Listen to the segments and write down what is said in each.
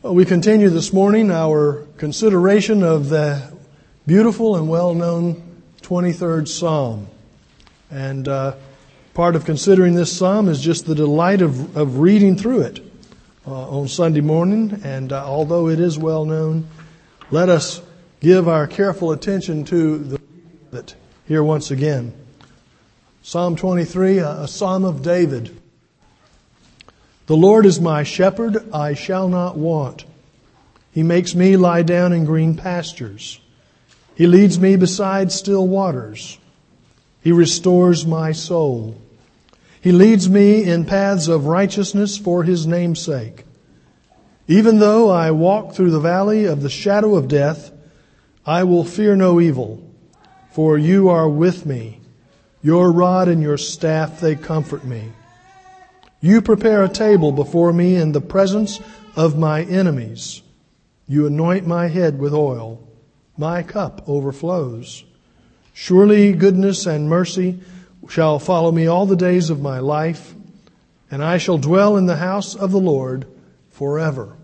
Well, we continue this morning our consideration of the beautiful and well-known 23rd Psalm. And part of considering this psalm is just the delight of reading through it on Sunday morning. And although it is well-known, let us give our careful attention to the reading of it here once again. Psalm 23, a psalm of David. The Lord is my shepherd, I shall not want. He makes me lie down in green pastures. He leads me beside still waters. He restores my soul. He leads me in paths of righteousness for His name's sake. Even though I walk through the valley of the shadow of death, I will fear no evil, for You are with me. Your rod and Your staff, they comfort me. You prepare a table before me in the presence of my enemies. You anoint my head with oil. My cup overflows. Surely goodness and mercy shall follow me all the days of my life, and I shall dwell in the house of the Lord forever.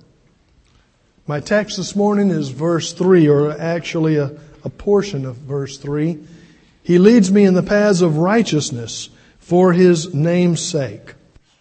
My text this morning is verse 3, or actually a portion of verse 3. He leads me in the paths of righteousness for His name's sake.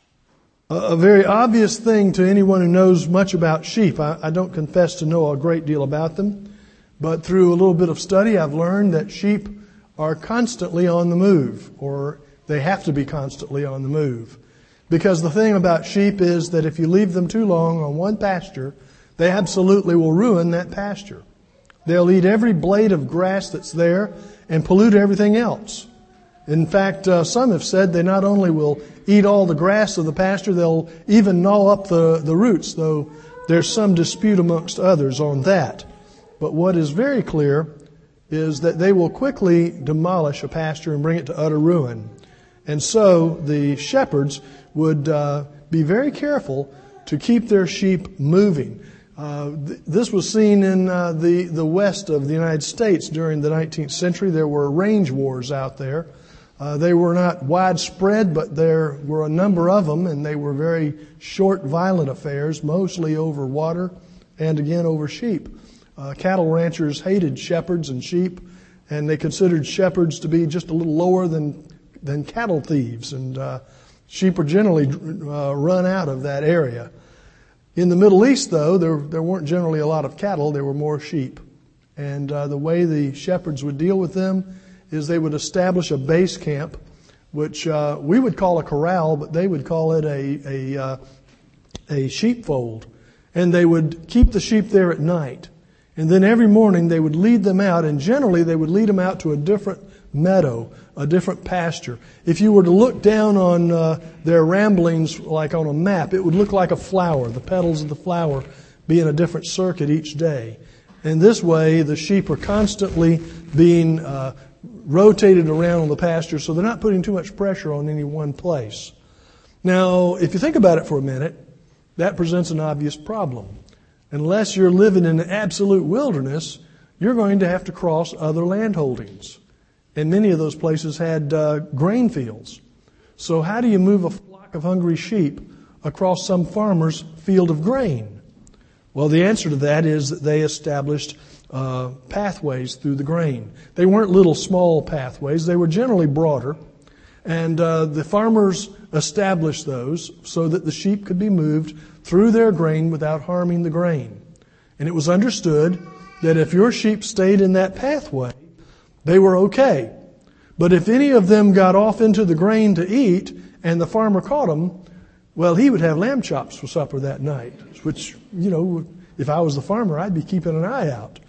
A very obvious thing to anyone who knows much about sheep. I don't confess to know a great deal about them, but through a little bit of study, I've learned that sheep are constantly on the move, or they have to be constantly on the move. Because the thing about sheep is that if you leave them too long on one pasture, they absolutely will ruin that pasture. They'll eat every blade of grass that's there and pollute everything else. In fact, some have said they not only will eat all the grass of the pasture, they'll even gnaw up the roots, though there's some dispute amongst others on that. But what is very clear is that they will quickly demolish a pasture and bring it to utter ruin. And so the shepherds would be very careful to keep their sheep moving. This was seen in the west of the United States during the 19th century. There were range wars out there. They were not widespread, but there were a number of them, and they were very short, violent affairs, mostly over water and again over sheep. Cattle ranchers hated shepherds and sheep, and they considered shepherds to be just a little lower than cattle thieves, and sheep were generally run out of that area. In the Middle East, though, there weren't generally a lot of cattle, there were more sheep. And the way the shepherds would deal with them is they would establish a base camp, which we would call a corral, but they would call it a sheepfold. And they would keep the sheep there at night. And then every morning they would lead them out, and generally they would lead them out to a different meadow, a different pasture. If you were to look down on their ramblings like on a map, it would look like a flower, the petals of the flower being a different circuit each day. And this way the sheep are constantly being rotated around on the pasture, so they're not putting too much pressure on any one place. Now, if you think about it for a minute, that presents an obvious problem. Unless you're living in the absolute wilderness, you're going to have to cross other land holdings. And many of those places had grain fields. So how do you move a flock of hungry sheep across some farmer's field of grain? Well, the answer to that is that they established pathways through the grain. They weren't little small pathways. They were generally broader. And the farmers established those so that the sheep could be moved through their grain without harming the grain. And it was understood that if your sheep stayed in that pathway, they were okay. But if any of them got off into the grain to eat and the farmer caught them, well, he would have lamb chops for supper that night, which, if I was the farmer, I'd be keeping an eye out.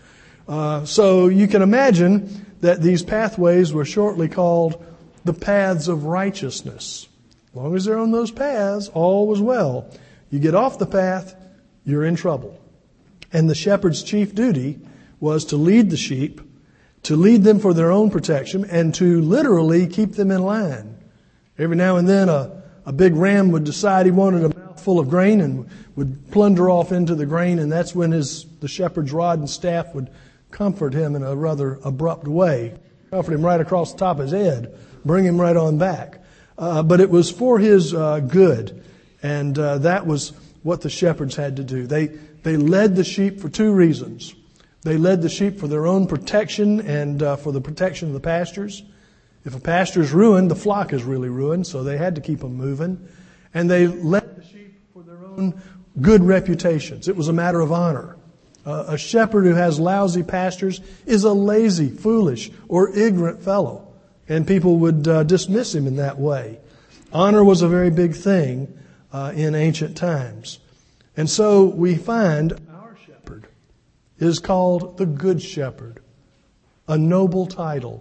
So you can imagine that these pathways were shortly called the paths of righteousness. As long as they're on those paths, all was well. You get off the path, you're in trouble. And the shepherd's chief duty was to lead the sheep, to lead them for their own protection, and to literally keep them in line. Every now and then a big ram would decide he wanted a mouthful of grain and would plunder off into the grain, and that's when the shepherd's rod and staff would comfort him in a rather abrupt way. Comfort him right across the top of his head, bring him right on back. But it was for his good. And that was what the shepherds had to do. They led the sheep for two reasons. They led the sheep for their own protection and for the protection of the pastures. If a pasture's ruined, the flock is really ruined, so they had to keep them moving. And they led the sheep for their own good reputations. It was a matter of honor. A shepherd who has lousy pastures is a lazy, foolish, or ignorant fellow. And people would dismiss him in that way. Honor was a very big thing in ancient times. And so we find our shepherd is called the Good Shepherd, a noble title.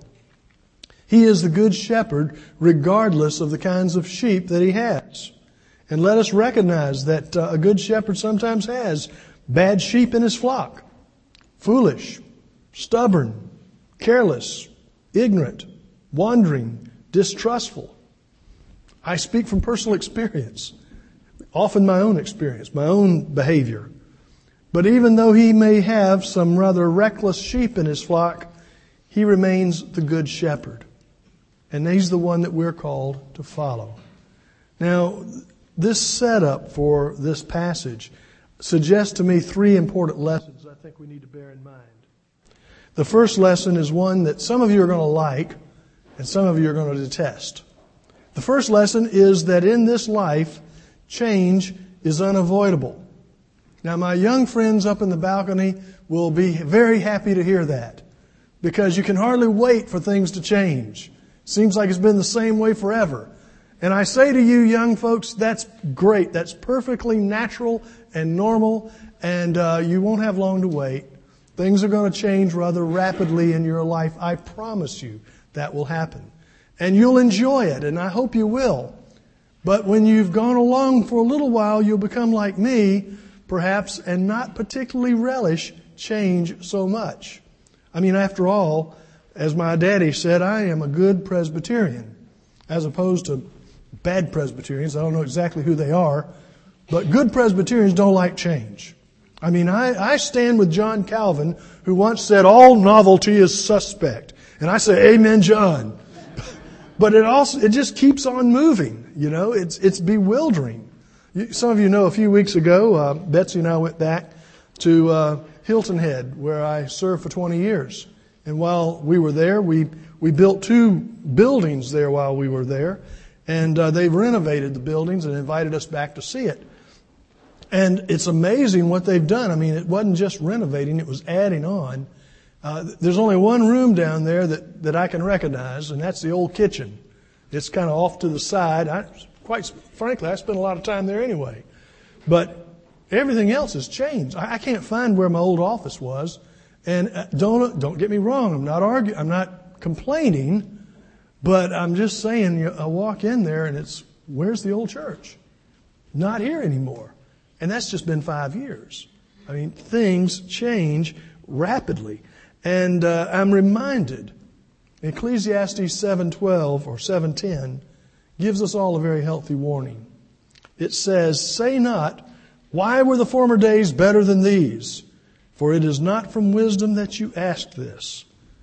He is the Good Shepherd regardless of the kinds of sheep that he has. And let us recognize that a good shepherd sometimes has bad sheep in his flock. Foolish, stubborn, careless, ignorant, wandering, distrustful. I speak from personal experience, often my own experience, my own behavior. But even though he may have some rather reckless sheep in his flock, he remains the Good Shepherd. And he's the one that we're called to follow. Now, this setup for this passage suggests to me three important lessons I think we need to bear in mind. The first lesson is one that some of you are going to like and some of you are going to detest. The first lesson is that in this life, change is unavoidable. Now, my young friends up in the balcony will be very happy to hear that because you can hardly wait for things to change. Seems like it's been the same way forever. And I say to you young folks, that's great. That's perfectly natural and normal, and you won't have long to wait. Things are going to change rather rapidly in your life. I promise you that will happen. And you'll enjoy it, and I hope you will. But when you've gone along for a little while, you'll become like me, perhaps, and not particularly relish change so much. I mean, after all, as my daddy said, I am a good Presbyterian, as opposed to bad Presbyterians. I don't know exactly who they are, but good Presbyterians don't like change. I mean, I stand with John Calvin, who once said, all novelty is suspect. And I say, amen, John. But it just keeps on moving. You know, it's bewildering. Some of you know a few weeks ago, Betsy and I went back to Hilton Head, where I served for 20 years. And while we were there, we built 2 buildings there while we were there. And they've renovated the buildings and invited us back to see it. And it's amazing what they've done. I mean, it wasn't just renovating, it was adding on. There's only one room down there that I can recognize, and that's the old kitchen. It's kind of off to the side. Quite frankly, I spent a lot of time there anyway. But everything else has changed. I can't find where my old office was. And don't get me wrong, I'm not arguing, I'm not complaining. But I'm just saying, I walk in there and where's the old church? Not here anymore. And that's just been 5 years. I mean, things change rapidly. And I'm reminded, Ecclesiastes 7:12 or 7:10 gives us all a very healthy warning. It says, say not, why were the former days better than these? For it is not from wisdom that you ask this.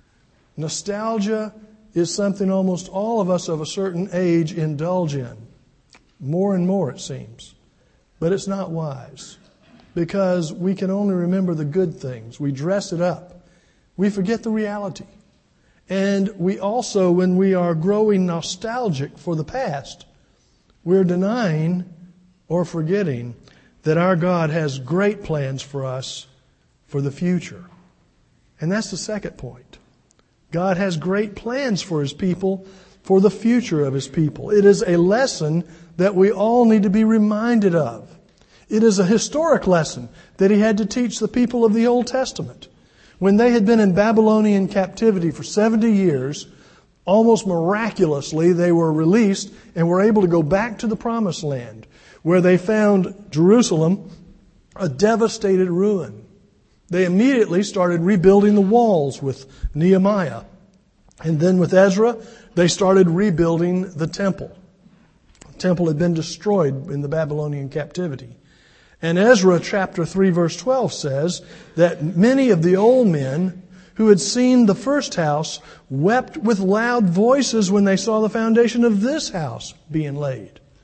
Nostalgia is something almost all of us of a certain age indulge in. More and more, it seems. But it's not wise. Because we can only remember the good things. We dress it up. We forget the reality. And we also, when we are growing nostalgic for the past, we're denying or forgetting that our God has great plans for us for the future. And that's the second point. God has great plans for His people, for the future of His people. It is a lesson that we all need to be reminded of. It is a historic lesson that He had to teach the people of the Old Testament. When they had been in Babylonian captivity for 70 years, almost miraculously they were released and were able to go back to the Promised Land, where they found Jerusalem a devastated ruin. They immediately started rebuilding the walls with Nehemiah. And then with Ezra, they started rebuilding the temple. The temple had been destroyed in the Babylonian captivity. And Ezra chapter 3 verse 12 says that many of the old men who had seen the first house wept with loud voices when they saw the foundation of this house being laid.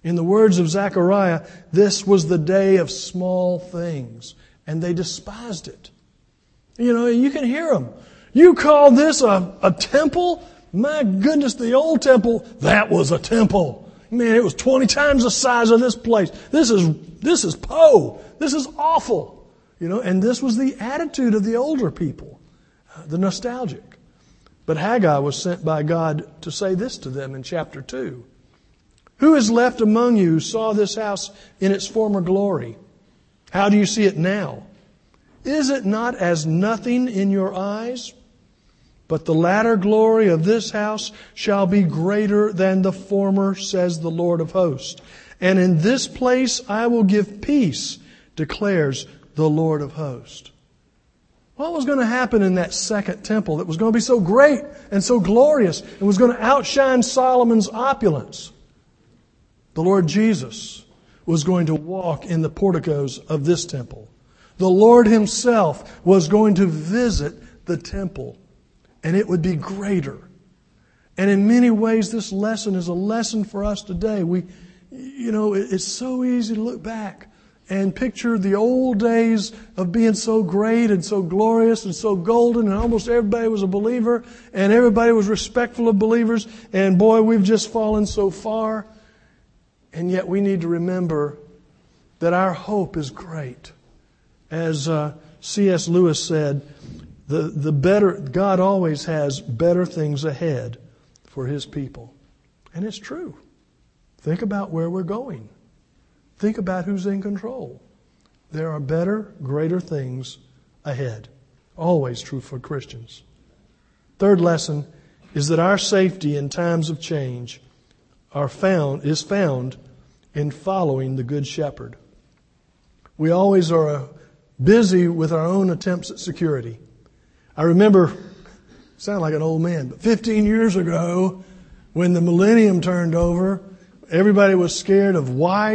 In the words of Zechariah, this was the day of small things, and they despised it. You know, you can hear them. You call this a temple? My goodness, the old temple, that was a temple. Man, it was 20 times the size of this place. This is Poe. This is awful. You know, and this was the attitude of the older people, the nostalgic. But Haggai was sent by God to say this to them in chapter 2. Who is left among you who saw this house in its former glory? How do you see it now? Is it not as nothing in your eyes? But the latter glory of this house shall be greater than the former, says the Lord of hosts. And in this place I will give peace, declares the Lord of hosts. What was going to happen in that second temple that was going to be so great and so glorious and was going to outshine Solomon's opulence? The Lord Jesus was going to walk in the porticos of this temple. The Lord Himself was going to visit the temple, and it would be greater. And in many ways, this lesson is a lesson for us today. It's so easy to look back and picture the old days of being so great and so glorious and so golden, and almost everybody was a believer, and everybody was respectful of believers, and boy, we've just fallen so far. And yet we need to remember that our hope is great. As C.S. Lewis said, the better God always has better things ahead for His people. And it's true. Think about where we're going. Think about who's in control. There are better, greater things ahead. Always true for Christians. Third lesson is that our safety in times of change is found in following the Good Shepherd. We always are busy with our own attempts at security. I remember, sound like an old man, but 15 years ago, when the millennium turned over, everybody was scared of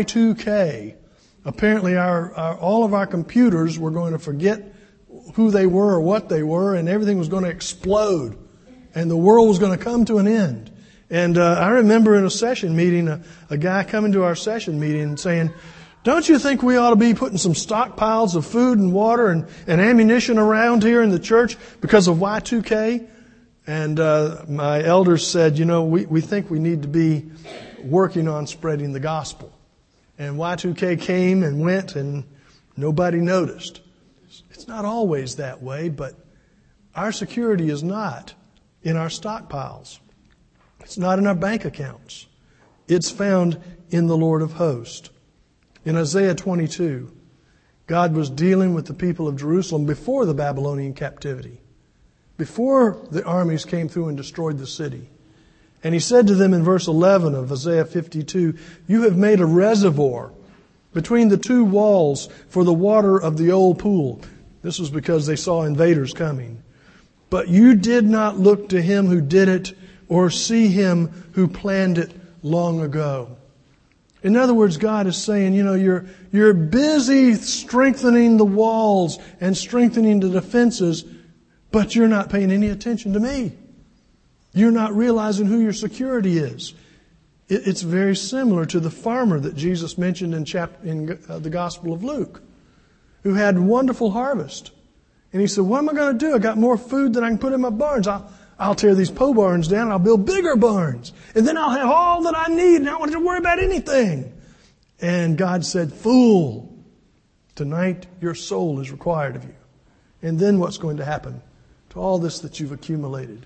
Y2K. Apparently, all of our computers were going to forget who they were or what they were, and everything was going to explode, and the world was going to come to an end. And I remember in a session meeting, a guy coming to our session meeting and saying, "Don't you think we ought to be putting some stockpiles of food and water and ammunition around here in the church because of Y2K?" And my elders said, we think we need to be working on spreading the gospel. And Y2K came and went and nobody noticed. It's not always that way, but our security is not in our stockpiles. It's not in our bank accounts. It's found in the Lord of hosts. In Isaiah 22, God was dealing with the people of Jerusalem before the Babylonian captivity, before the armies came through and destroyed the city. And He said to them in verse 11 of Isaiah 52, "You have made a reservoir between the two walls for the water of the old pool." This was because they saw invaders coming. "But you did not look to Him who did it, or see Him who planned it long ago." In other words, God is saying, you're busy strengthening the walls and strengthening the defenses, but you're not paying any attention to me. You're not realizing who your security is. It's very similar to the farmer that Jesus mentioned in the Gospel of Luke, who had wonderful harvest. And he said, "What am I going to do? I got more food than I can put in my barns. I'll tear these pole barns down and I'll build bigger barns. And then I'll have all that I need and I don't want to worry about anything." And God said, "Fool, tonight your soul is required of you." And then what's going to happen to all this that you've accumulated?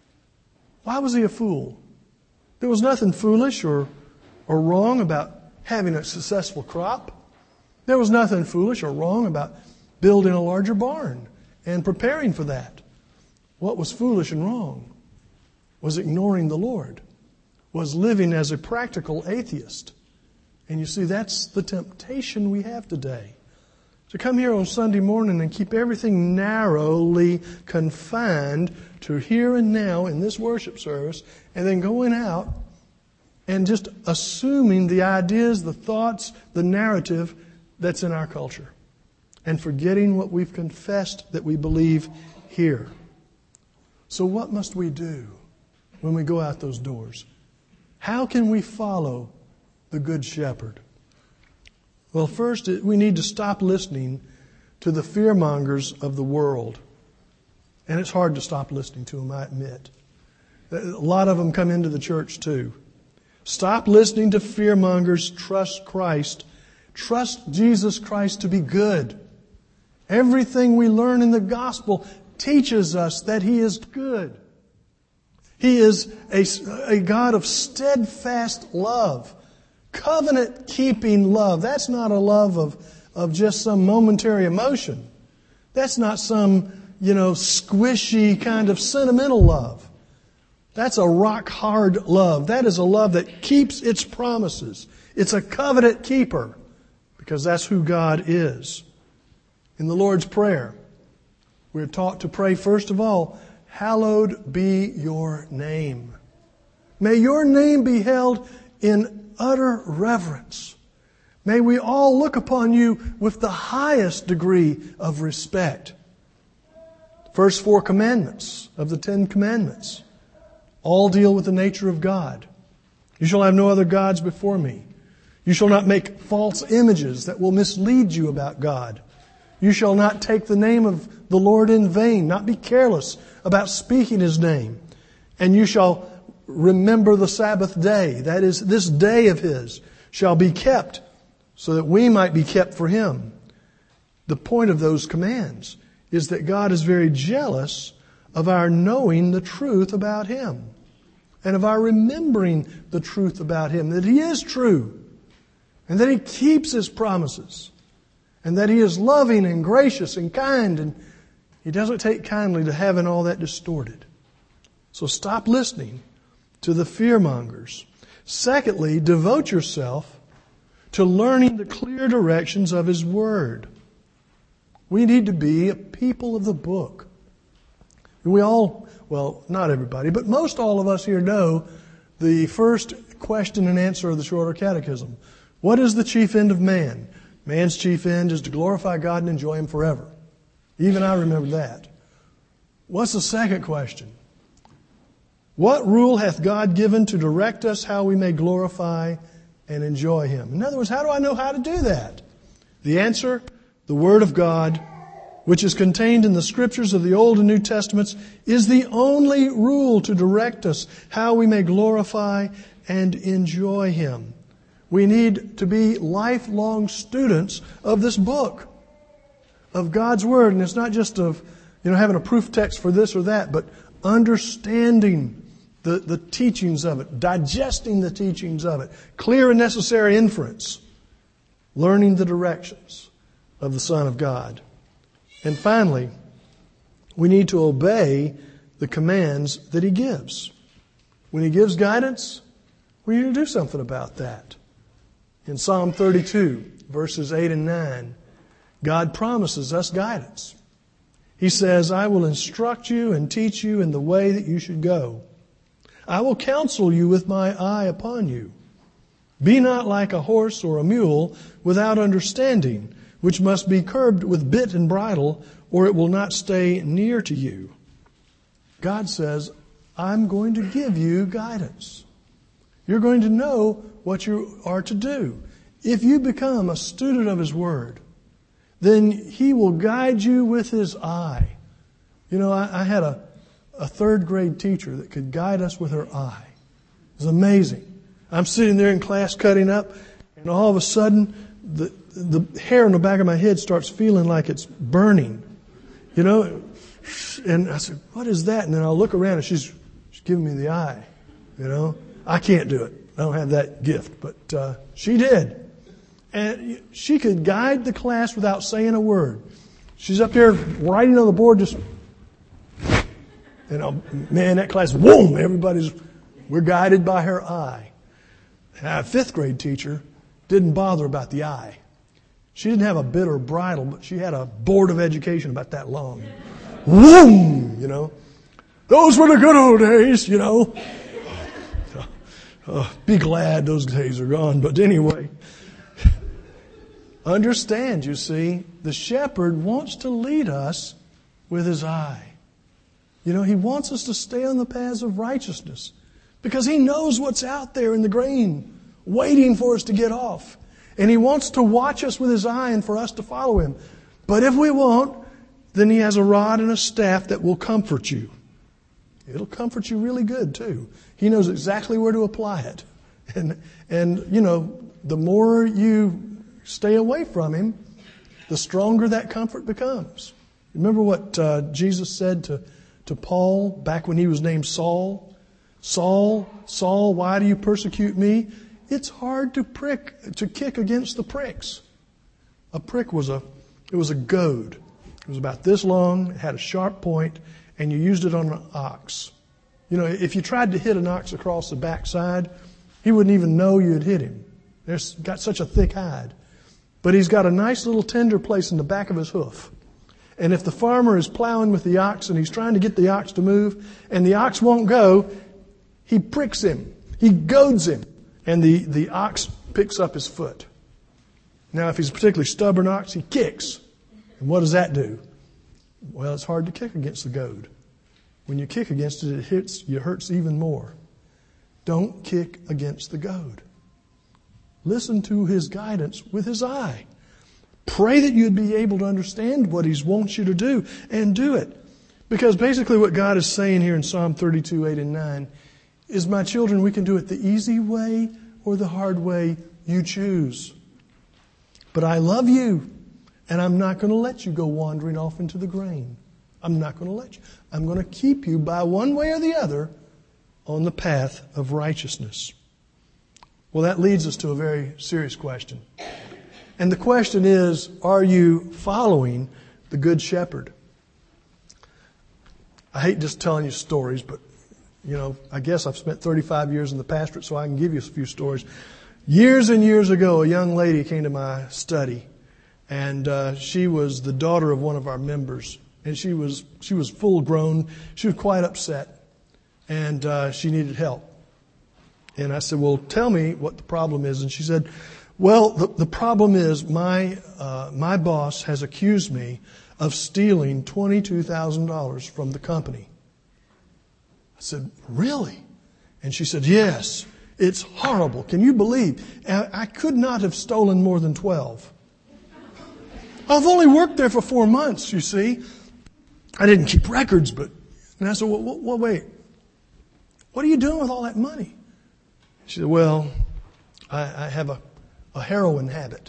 Why was he a fool? There was nothing foolish or wrong about having a successful crop. There was nothing foolish or wrong about building a larger barn and preparing for that. What was foolish and wrong was ignoring the Lord, was living as a practical atheist. And you see, that's the temptation we have today. To come here on Sunday morning and keep everything narrowly confined to here and now in this worship service, and then going out and just assuming the ideas, the thoughts, the narrative that's in our culture, and forgetting what we've confessed that we believe here. So what must we do when we go out those doors? How can we follow the Good Shepherd? Well, first, we need to stop listening to the fearmongers of the world. And it's hard to stop listening to them, I admit. A lot of them come into the church too. Stop listening to fearmongers. Trust Christ. Trust Jesus Christ to be good. Everything we learn in the gospel teaches us that He is good. He is a God of steadfast love, covenant-keeping love. That's not a love of just some momentary emotion. That's not some, squishy kind of sentimental love. That's a rock-hard love. That is a love that keeps its promises. It's a covenant keeper because that's who God is. In the Lord's Prayer, we're taught to pray, first of all, hallowed be your name. May your name be held in utter reverence. May we all look upon you with the highest degree of respect. First 4 commandments of the 10 commandments all deal with the nature of God. You shall have no other gods before me. You shall not make false images that will mislead you about God. You shall not take the name of the Lord in vain, not be careless about speaking His name. And you shall remember the Sabbath day. That is, this day of His shall be kept so that we might be kept for Him. The point of those commands is that God is very jealous of our knowing the truth about Him and of our remembering the truth about Him, that He is true and that He keeps His promises and that He is loving and gracious and kind, and He doesn't take kindly to having all that distorted. So stop listening to the fearmongers. Secondly, devote yourself to learning the clear directions of His Word. We need to be a people of the book. We all, well, not everybody, but most all of us here know the first question and answer of the Shorter Catechism. What is the chief end of man? Man's chief end is to glorify God and enjoy Him forever. Even I remember that. What's the second question? What rule hath God given to direct us how we may glorify and enjoy Him? In other words, how do I know how to do that? The answer, the Word of God, which is contained in the Scriptures of the Old and New Testaments, is the only rule to direct us how we may glorify and enjoy Him. We need to be lifelong students of this book, of God's Word. And it's not just of, having a proof text for this or that, but understanding the teachings of it, digesting the teachings of it, clear and necessary inference, learning the directions of the Son of God. And finally, we need to obey the commands that He gives. When He gives guidance, we need to do something about that. In Psalm 32, verses 8 and 9, God promises us guidance. He says, I will instruct you and teach you in the way that you should go. I will counsel you with my eye upon you. Be not like a horse or a mule without understanding, which must be curbed with bit and bridle, or it will not stay near to you. God says, I'm going to give you guidance. You're going to know what you are to do. If you become a student of His Word, then He will guide you with His eye. I had a third grade teacher that could guide us with her eye. It was amazing. I'm sitting there in class cutting up, and all of a sudden, the hair on the back of my head starts feeling like it's burning. And I said, what is that? And then I'll look around and she's giving me the eye. I can't do it. I don't have that gift, but she did. And she could guide the class without saying a word. She's up there writing on the board, just, man, that class, boom, we're guided by her eye. And our fifth grade teacher didn't bother about the eye. She didn't have a bit or bridle, but she had a board of education about that long. Boom, Those were the good old days, Be glad those days are gone. But anyway, understand, you see, the shepherd wants to lead us with his eye. He wants us to stay on the paths of righteousness because he knows what's out there in the green waiting for us to get off. And He wants to watch us with His eye and for us to follow Him. But if we won't, then He has a rod and a staff that will comfort you. It'll comfort you really good too. He knows exactly where to apply it. And you know, the more you stay away from Him, the stronger that comfort becomes. Remember what Jesus said to Paul back when he was named Saul? Saul, Saul, why do you persecute me? It's hard to kick against the pricks. A prick was a goad. It was about this long, it had a sharp point, and you used it on an ox. You know, if you tried to hit an ox across the backside, he wouldn't even know you had hit him. There's got such a thick hide. But he's got a nice little tender place in the back of his hoof. And if the farmer is plowing with the ox and he's trying to get the ox to move and the ox won't go, he pricks him. He goads him. And the ox picks up his foot. Now, if he's a particularly stubborn ox, he kicks. And what does that do? Well, it's hard to kick against the goad. When you kick against it, it hurts even more. Don't kick against the goad. Listen to His guidance with His eye. Pray that you'd be able to understand what He wants you to do and do it. Because basically what God is saying here in Psalm 32, 8 and 9 is, my children, we can do it the easy way or the hard way, you choose. But I love you, and I'm not going to let you go wandering off into the grain. I'm not going to let you. I'm going to keep you by one way or the other on the path of righteousness. Well, that leads us to a very serious question. And the question is, are you following the Good Shepherd? I hate just telling you stories, but, you know, I guess I've spent 35 years in the pastorate, so I can give you a few stories. Years and years ago, a young lady came to my study, and she was the daughter of one of our members. And she was full grown. She was quite upset, and she needed help. And I said, well, tell me what the problem is. And she said, well, the problem is my boss has accused me of stealing $22,000 from the company. I said, really? And she said, yes, it's horrible. Can you believe? I could not have stolen more than 12. I've only worked there for 4 months, you see. I didn't keep records, and I said, well, wait, what are you doing with all that money? She said, well, I have a heroin habit,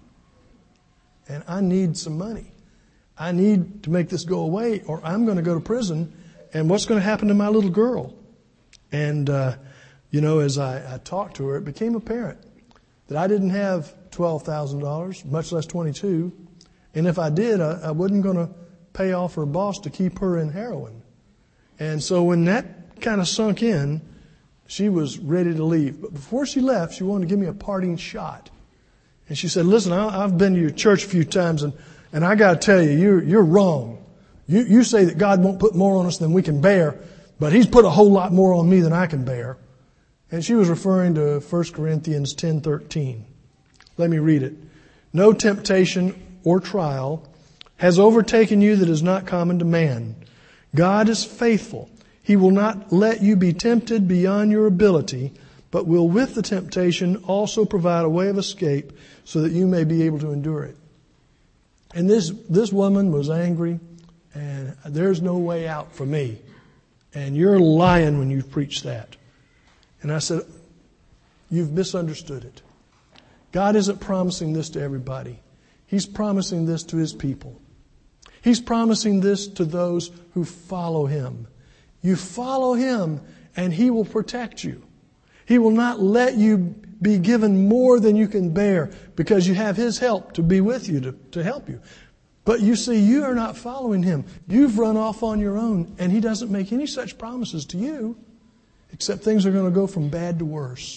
and I need some money. I need to make this go away, or I'm going to go to prison, and what's going to happen to my little girl? And, as I talked to her, it became apparent that I didn't have $12,000, much less 22, and if I did, I wasn't going to pay off her boss to keep her in heroin. And so when that kind of sunk in, she was ready to leave. But before she left, she wanted to give me a parting shot. And she said, listen, I've been to your church a few times, and I got to tell you, you're wrong. You say that God won't put more on us than we can bear, but He's put a whole lot more on me than I can bear. And she was referring to 1 Corinthians 10:13. Let me read it. No temptation or trial has overtaken you that is not common to man. God is faithful. He will not let you be tempted beyond your ability, but will with the temptation also provide a way of escape so that you may be able to endure it. And this woman was angry, and there's no way out for me. And you're lying when you preach that. And I said, you've misunderstood it. God isn't promising this to everybody. He's promising this to His people. He's promising this to those who follow Him. You follow Him and He will protect you. He will not let you be given more than you can bear because you have His help to be with you, to help you. But you see, you are not following Him. You've run off on your own, and He doesn't make any such promises to you, except things are going to go from bad to worse.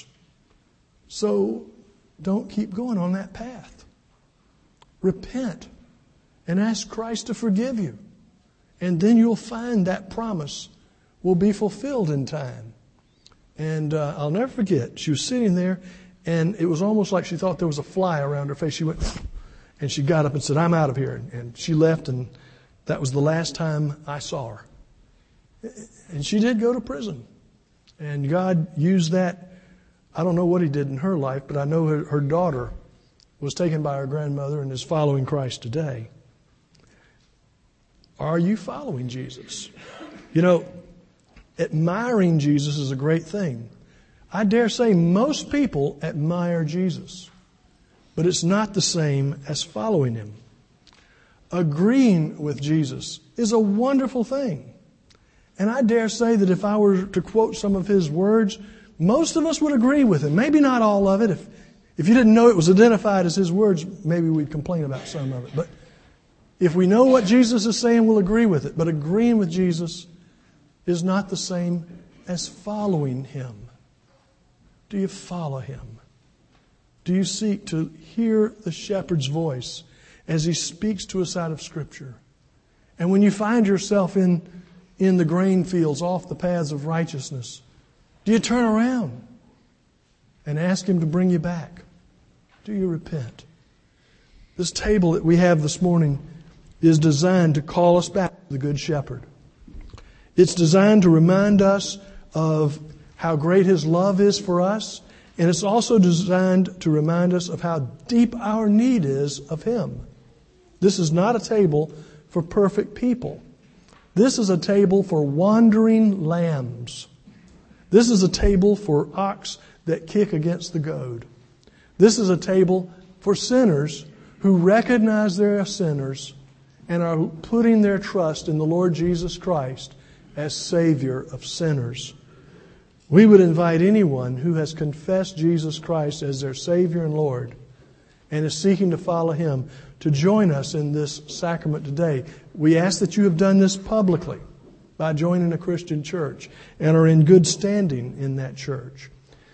So don't keep going on that path. Repent and ask Christ to forgive you. And then you'll find that promise will be fulfilled in time. And I'll never forget, she was sitting there, and it was almost like she thought there was a fly around her face. She went, and she got up and said, I'm out of here. And she left, and that was the last time I saw her. And she did go to prison. And God used that I don't know what he did in her life, but I know her daughter was taken by her grandmother and is following Christ today. Are you following Jesus? You know, admiring Jesus is a great thing. I dare say most people admire Jesus, but it's not the same as following him. Agreeing with Jesus is a wonderful thing. And I dare say that if I were to quote some of his words, most of us would agree with him. Maybe not all of it. If you didn't know it was identified as his words, maybe we'd complain about some of it. But if we know what Jesus is saying, we'll agree with it. But agreeing with Jesus is not the same as following him. Do you follow him? Do you seek to hear the shepherd's voice as he speaks to us out of Scripture? And when you find yourself in the grain fields off the paths of righteousness, do you turn around and ask him to bring you back? Do you repent? This table that we have this morning is designed to call us back to the Good Shepherd. It's designed to remind us of how great his love is for us, and it's also designed to remind us of how deep our need is of him. This is not a table for perfect people. This is a table for wandering lambs. This is a table for ox that kick against the goad. This is a table for sinners who recognize they're sinners and are putting their trust in the Lord Jesus Christ as Savior of sinners. We would invite anyone who has confessed Jesus Christ as their Savior and Lord and is seeking to follow him to join us in this sacrament today. We ask that you have done this publicly by joining a Christian church and are in good standing in that church.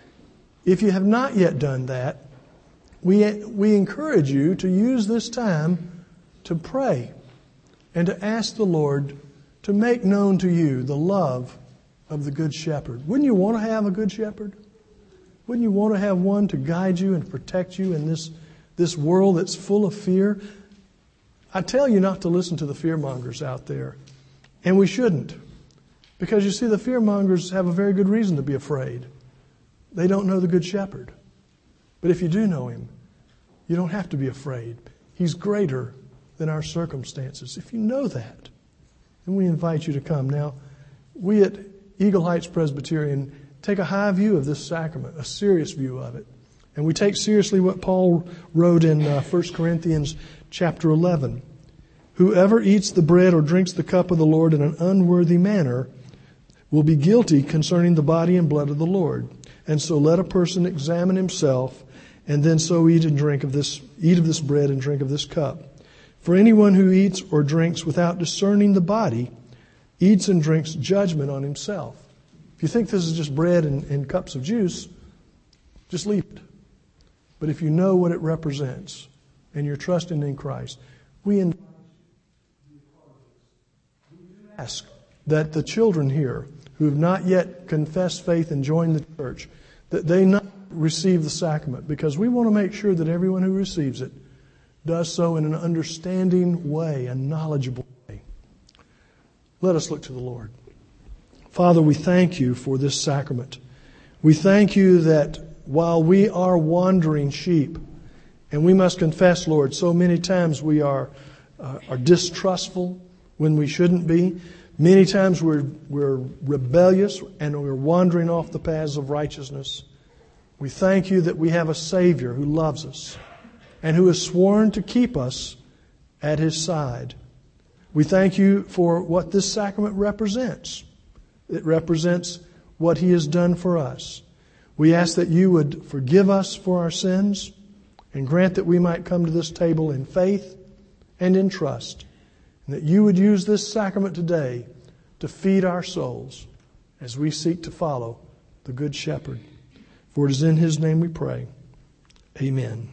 If you have not yet done that, we encourage you to use this time to pray and to ask the Lord to make known to you the love of the Good Shepherd. Wouldn't you want to have a Good Shepherd? Wouldn't you want to have one to guide you and protect you in this world that's full of fear? I tell you not to listen to the fearmongers out there. And we shouldn't. Because you see, the fearmongers have a very good reason to be afraid. They don't know the Good Shepherd. But if you do know him, you don't have to be afraid. He's greater than our circumstances. If you know that, then we invite you to come. Now, we at Eagle Heights Presbyterian take a high view of this sacrament, a serious view of it. And we take seriously what Paul wrote in 1 Corinthians chapter 11. Whoever eats the bread or drinks the cup of the Lord in an unworthy manner will be guilty concerning the body and blood of the Lord. And so let a person examine himself, and then so eat of this bread and drink of this cup. For anyone who eats or drinks without discerning the body eats and drinks judgment on himself. If you think this is just bread and cups of juice, just leave it. But if you know what it represents and you're trusting in Christ, we ask that the children here who have not yet confessed faith and joined the church, that they not receive the sacrament, because we want to make sure that everyone who receives it does so in an understanding way, a knowledgeable way. Let us look to the Lord. Father, we thank you for this sacrament. We thank you that while we are wandering sheep, and we must confess, Lord, so many times we are distrustful when we shouldn't be. Many times we're rebellious and we're wandering off the paths of righteousness. We thank you that we have a Savior who loves us and who has sworn to keep us at his side. We thank you for what this sacrament represents. It represents what he has done for us. We ask that you would forgive us for our sins and grant that we might come to this table in faith and in trust, and that you would use this sacrament today to feed our souls as we seek to follow the Good Shepherd. For it is in his name we pray. Amen.